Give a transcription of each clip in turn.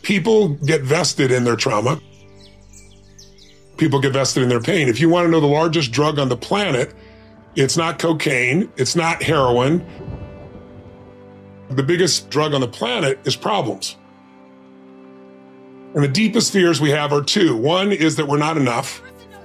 People get vested in their trauma. People get vested in their pain. If you want to know the largest drug on the planet, it's not cocaine, it's not heroin. The biggest drug on the planet is problems. And the deepest fears we have are two. One is that we're not enough.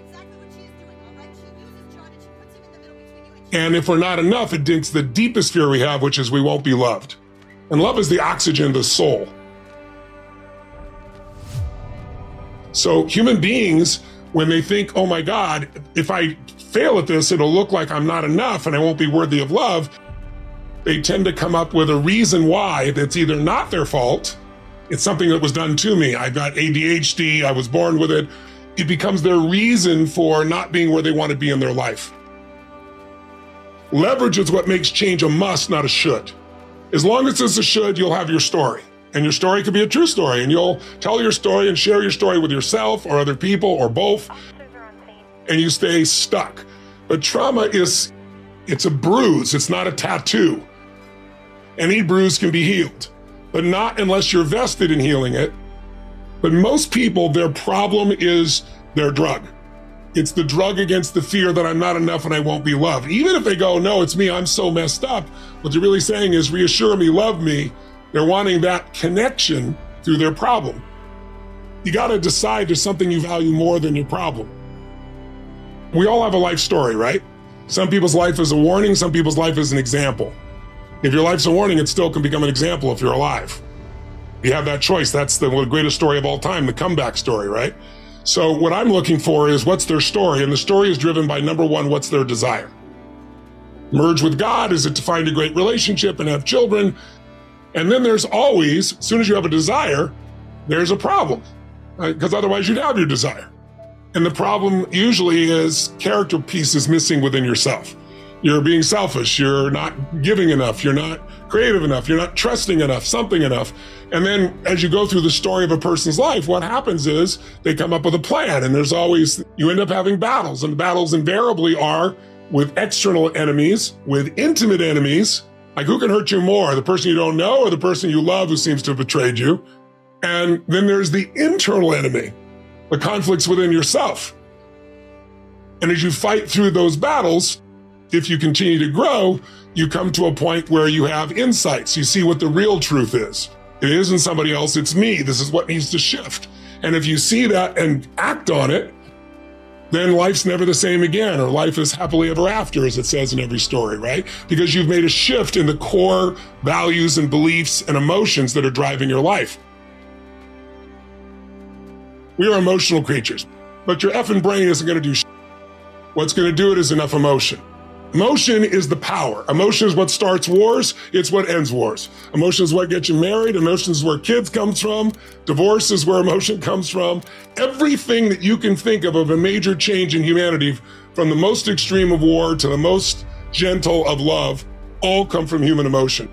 And if we're not enough, it digs the deepest fear we have, which is we won't be loved. And love is the oxygen of the soul. So human beings, when they think, oh my God, if I fail at this, it'll look like I'm not enough and I won't be worthy of love, they tend to come up with a reason why that's either not their fault, it's something that was done to me. I've got ADHD, I was born with it. It becomes their reason for not being where they want to be in their life. Leverage is what makes change a must, not a should. As long as it's a should, you'll have your story. And your story could be a true story, and you'll tell your story and share your story with yourself or other people or both, and you stay stuck. But trauma it's a bruise, it's not a tattoo. Any bruise can be healed, but not unless you're vested in healing it. But most people, their problem is their drug. It's the drug against the fear that I'm not enough and I won't be loved. Even if they go, no, it's me, I'm so messed up, what they're really saying is reassure me, love me. They're wanting that connection through their problem. You got to decide there's something you value more than your problem. We all have a life story, right? Some people's life is a warning, some people's life is an example. If your life's a warning, it still can become an example if you're alive. You have that choice. That's the greatest story of all time, the comeback story, right? So what I'm looking for is what's their story? And the story is driven by, number one, what's their desire? Merge with God, is it to find a great relationship and have children? And then there's always, as soon as you have a desire, there's a problem, because otherwise you'd have your desire. And the problem usually is character pieces missing within yourself. You're being selfish, you're not giving enough, you're not creative enough, you're not trusting enough, something enough. And then as you go through the story of a person's life, what happens is they come up with a plan, and there's always, you end up having battles, and the battles invariably are with external enemies, with intimate enemies. Like, who can hurt you more, the person you don't know or the person you love who seems to have betrayed you? And then there's the internal enemy, the conflicts within yourself. And as you fight through those battles, if you continue to grow, you come to a point where you have insights. You see what the real truth is. It isn't somebody else, it's me. This is what needs to shift. And if you see that and act on it, then life's never the same again, or life is happily ever after, as it says in every story, right? Because you've made a shift in the core values and beliefs and emotions that are driving your life. We are emotional creatures, but your effing brain isn't going to do shit. What's going to do it is enough emotion. Emotion is the power. Emotion is what starts wars. It's what ends wars. Emotion is what gets you married. Emotion is where kids comes from. Divorce is where emotion comes from. Everything that you can think of a major change in humanity, from the most extreme of war to the most gentle of love, all come from human emotion.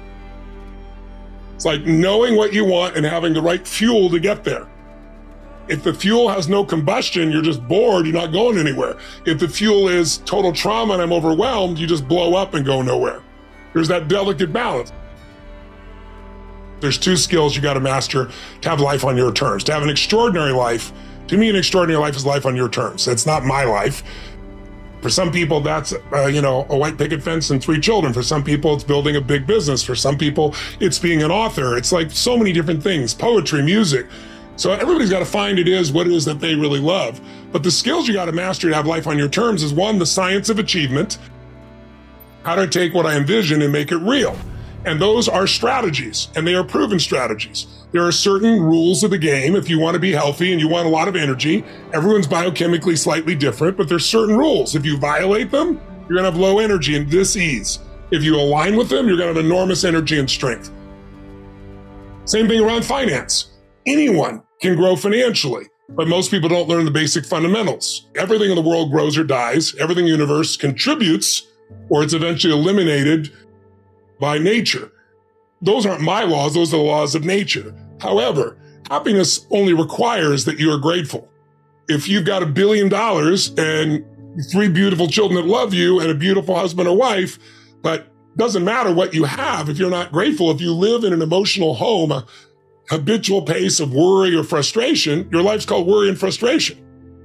It's like knowing what you want and having the right fuel to get there. If the fuel has no combustion, you're just bored, you're not going anywhere. If the fuel is total trauma and I'm overwhelmed, you just blow up and go nowhere. There's that delicate balance. There's two skills you got to master to have life on your terms. To have an extraordinary life, to me, an extraordinary life is life on your terms. It's not my life. For some people, that's, a white picket fence and 3 children. For some people, it's building a big business. For some people, it's being an author. It's like so many different things, poetry, music. So everybody's got to find what it is that they really love. But the skills you got to master to have life on your terms is, one, the science of achievement. How to take what I envision and make it real. And those are strategies, and they are proven strategies. There are certain rules of the game. If you want to be healthy and you want a lot of energy, everyone's biochemically slightly different, but there's certain rules. If you violate them, you're going to have low energy and dis-ease. If you align with them, you're going to have enormous energy and strength. Same thing around finance. Anyone can grow financially, but most people don't learn the basic fundamentals. Everything in the world grows or dies. Everything in the universe contributes, or it's eventually eliminated by nature. Those aren't my laws, those are the laws of nature. However, happiness only requires that you are grateful. If you've got $1 billion and 3 beautiful children that love you and a beautiful husband or wife, but doesn't matter what you have if you're not grateful. If you live in an emotional home, habitual pace of worry or frustration, your life's called worry and frustration.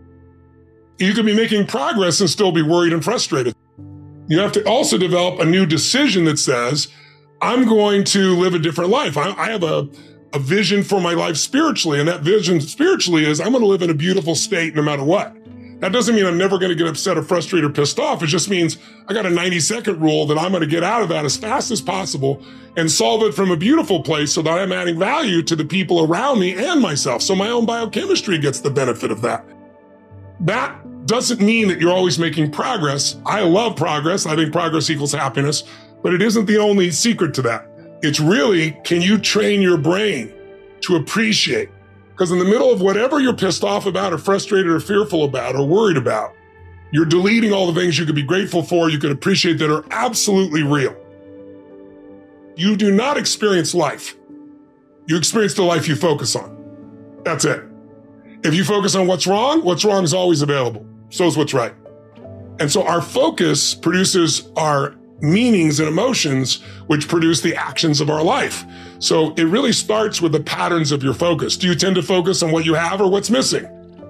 You could be making progress and still be worried and frustrated. You have to also develop a new decision that says, I'm going to live a different life. I have a vision for my life spiritually, and that vision spiritually is I'm going to live in a beautiful state no matter what. That doesn't mean I'm never going to get upset or frustrated or pissed off. It just means I got a 90-second rule that I'm going to get out of that as fast as possible and solve it from a beautiful place so that I'm adding value to the people around me and myself. So my own biochemistry gets the benefit of that. That doesn't mean that you're always making progress. I love progress. I think progress equals happiness, but it isn't the only secret to that. It's really, can you train your brain to appreciate? Because in the middle of whatever you're pissed off about or frustrated or fearful about or worried about, you're deleting all the things you could be grateful for, you could appreciate that are absolutely real. You do not experience life. You experience the life you focus on. That's it. If you focus on what's wrong is always available. So is what's right. And so our focus produces our meanings and emotions, which produce the actions of our life. So it really starts with the patterns of your focus. Do you tend to focus on what you have or what's missing?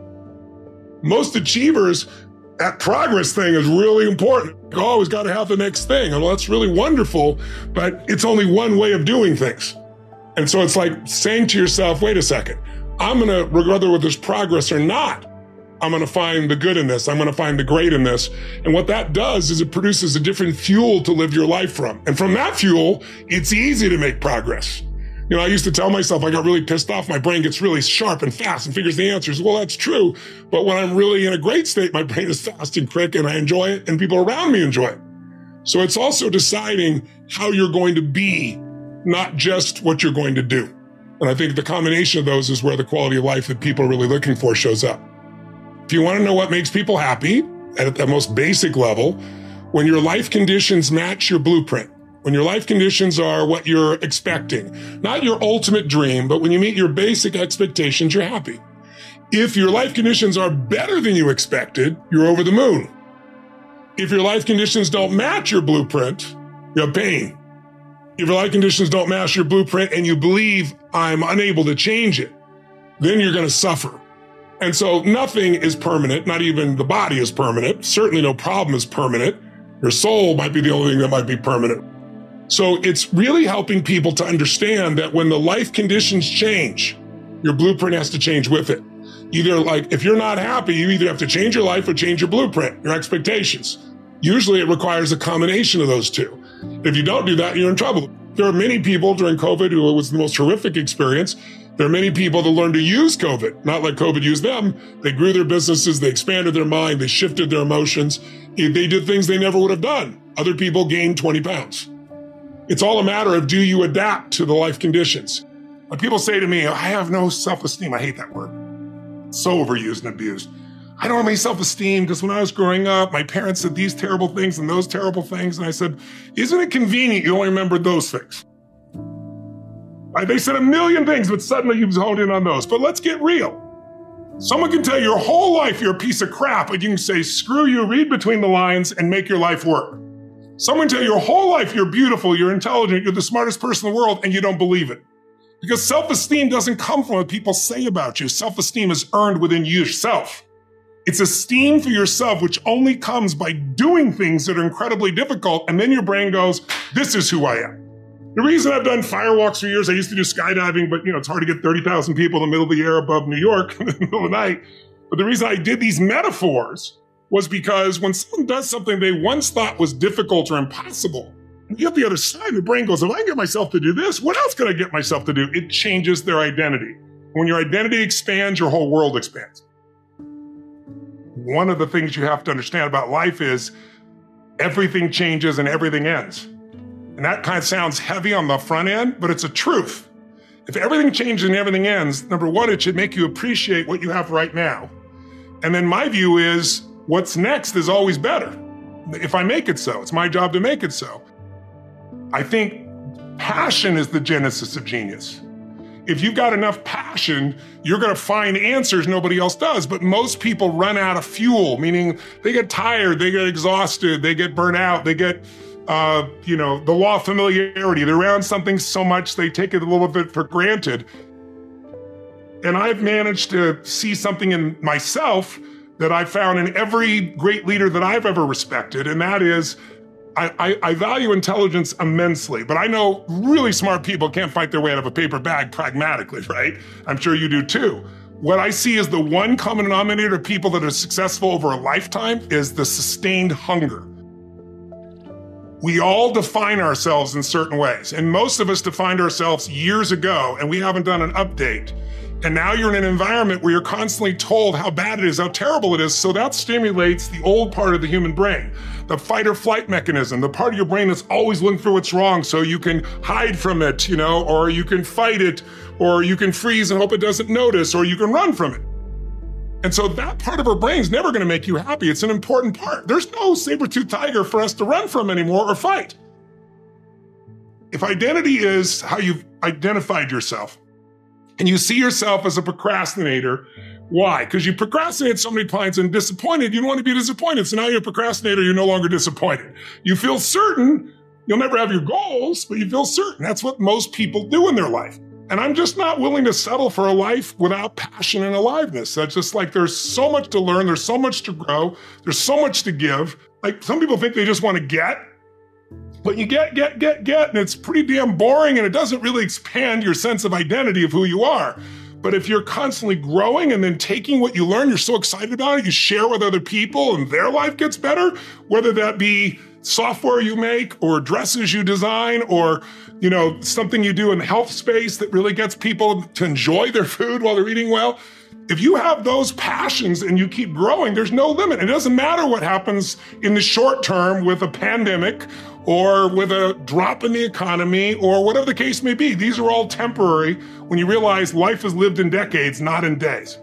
Most achievers, that progress thing is really important. You always got to have the next thing. And well, that's really wonderful, but it's only one way of doing things. And so it's like saying to yourself, wait a second, I'm going to, whether there's progress or not, I'm going to find the good in this. I'm going to find the great in this. And what that does is it produces a different fuel to live your life from. And from that fuel, it's easy to make progress. You know, I used to tell myself I got really pissed off. My brain gets really sharp and fast and figures the answers. Well, that's true. But when I'm really in a great state, my brain is fast and quick and I enjoy it and people around me enjoy it. So it's also deciding how you're going to be, not just what you're going to do. And I think the combination of those is where the quality of life that people are really looking for shows up. If you want to know what makes people happy at the most basic level, when your life conditions match your blueprint, when your life conditions are what you're expecting, not your ultimate dream, but when you meet your basic expectations, you're happy. If your life conditions are better than you expected, you're over the moon. If your life conditions don't match your blueprint, you have pain. If your life conditions don't match your blueprint and you believe I'm unable to change it, then you're going to suffer. And so nothing is permanent, not even the body is permanent. Certainly no problem is permanent. Your soul might be the only thing that might be permanent. So it's really helping people to understand that when the life conditions change, your blueprint has to change with it. Either like, if you're not happy, you either have to change your life or change your blueprint, your expectations. Usually it requires a combination of those two. If you don't do that, you're in trouble. There are many people during COVID who it was the most horrific experience. There are many people that learned to use COVID, not let COVID use them. They grew their businesses, they expanded their mind, they shifted their emotions. They did things they never would have done. Other people gained 20 pounds. It's all a matter of, do you adapt to the life conditions? When people say to me, I have no self-esteem, I hate that word. It's so overused and abused. I don't have any self-esteem because when I was growing up, my parents said these terrible things and those terrible things. And I said, isn't it convenient you only remembered those things? They said a million things, but suddenly you've honed in on those. But let's get real. Someone can tell you your whole life you're a piece of crap, but you can say, screw you, read between the lines and make your life work. Someone can tell you your whole life you're beautiful, you're intelligent, you're the smartest person in the world, and you don't believe it. Because self-esteem doesn't come from what people say about you. Self-esteem is earned within yourself. It's esteem for yourself, which only comes by doing things that are incredibly difficult, and then your brain goes, this is who I am. The reason I've done firewalks for years, I used to do skydiving, but it's hard to get 30,000 people in the middle of the air above New York in the middle of the night. But the reason I did these metaphors was because when someone does something they once thought was difficult or impossible, and you get the other side, the brain goes, if I can get myself to do this, what else can I get myself to do? It changes their identity. When your identity expands, your whole world expands. One of the things you have to understand about life is everything changes and everything ends. And that kind of sounds heavy on the front end, but it's a truth. If everything changes and everything ends, number one, it should make you appreciate what you have right now. And then my view is what's next is always better. If I make it so, it's my job to make it so. I think passion is the genesis of genius. If you've got enough passion, you're going to find answers nobody else does. But most people run out of fuel, meaning they get tired, they get exhausted, they get burnt out, they get the law of familiarity. They're around something so much they take it a little bit for granted. And I've managed to see something in myself that I found in every great leader that I've ever respected, and that is I value intelligence immensely, but I know really smart people can't fight their way out of a paper bag pragmatically, right? I'm sure you do too. What I see as the one common denominator of people that are successful over a lifetime is the sustained hunger. We all define ourselves in certain ways, and most of us defined ourselves years ago, and we haven't done an update. And now you're in an environment where you're constantly told how bad it is, how terrible it is, so that stimulates the old part of the human brain, the fight or flight mechanism, the part of your brain that's always looking for what's wrong so you can hide from it, or you can fight it, or you can freeze and hope it doesn't notice, or you can run from it. And so that part of our brain is never gonna make you happy. It's an important part. There's no saber-toothed tiger for us to run from anymore or fight. If identity is how you've identified yourself, and you see yourself as a procrastinator, why? Because you procrastinated so many times and disappointed, you don't want to be disappointed. So now you're a procrastinator, you're no longer disappointed. You feel certain, you'll never have your goals, but you feel certain. That's what most people do in their life. And I'm just not willing to settle for a life without passion and aliveness. That's just like, there's so much to learn, there's so much to grow, there's so much to give. Like some people think they just want to get, but you get, and it's pretty damn boring, and it doesn't really expand your sense of identity of who you are. But if you're constantly growing and then taking what you learn, you're so excited about it, you share with other people and their life gets better, whether that be software you make or dresses you design or, something you do in the health space that really gets people to enjoy their food while they're eating well. If you have those passions and you keep growing, there's no limit. It doesn't matter what happens in the short term with a pandemic or with a drop in the economy or whatever the case may be. These are all temporary when you realize life is lived in decades, not in days.